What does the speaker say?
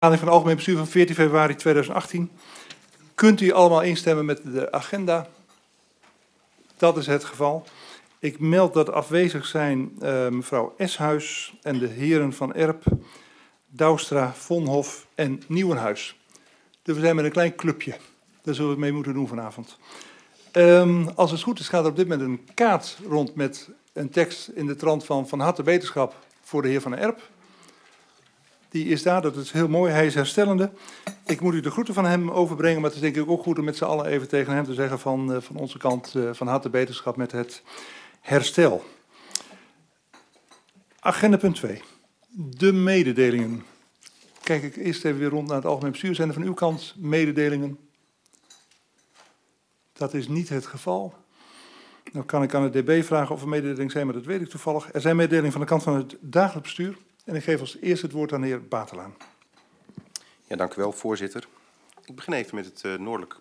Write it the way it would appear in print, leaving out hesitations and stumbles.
Van het Algemeen Bestuur van 14 februari 2018. Kunt u allemaal instemmen met de agenda? Dat is het geval. Ik meld dat afwezig zijn mevrouw Eshuis en de heren Van Erp, Douwstra, Vonhof en Nieuwenhuis. Dus we zijn met een klein clubje. Daar zullen we het mee moeten doen vanavond. Als het goed is gaat er op dit moment een kaart rond met een tekst in de trant van harte wetenschap voor de heer Van Erp. Die is daar, dat is heel mooi. Hij is herstellende. Ik moet u de groeten van hem overbrengen, maar het is denk ik ook goed om met z'n allen even tegen hem te zeggen van onze kant van harte wetenschap met het herstel. Agenda punt 2. De mededelingen. Kijk ik eerst even weer rond naar het algemeen bestuur. Zijn er van uw kant mededelingen? Dat is niet het geval. Nou kan ik aan het DB vragen of er mededelingen zijn, maar dat weet ik toevallig. Er zijn mededelingen van de kant van het dagelijks bestuur. En ik geef als eerste het woord aan de heer Batelaan. Ja, dank u wel, voorzitter. Ik begin even met het noordelijk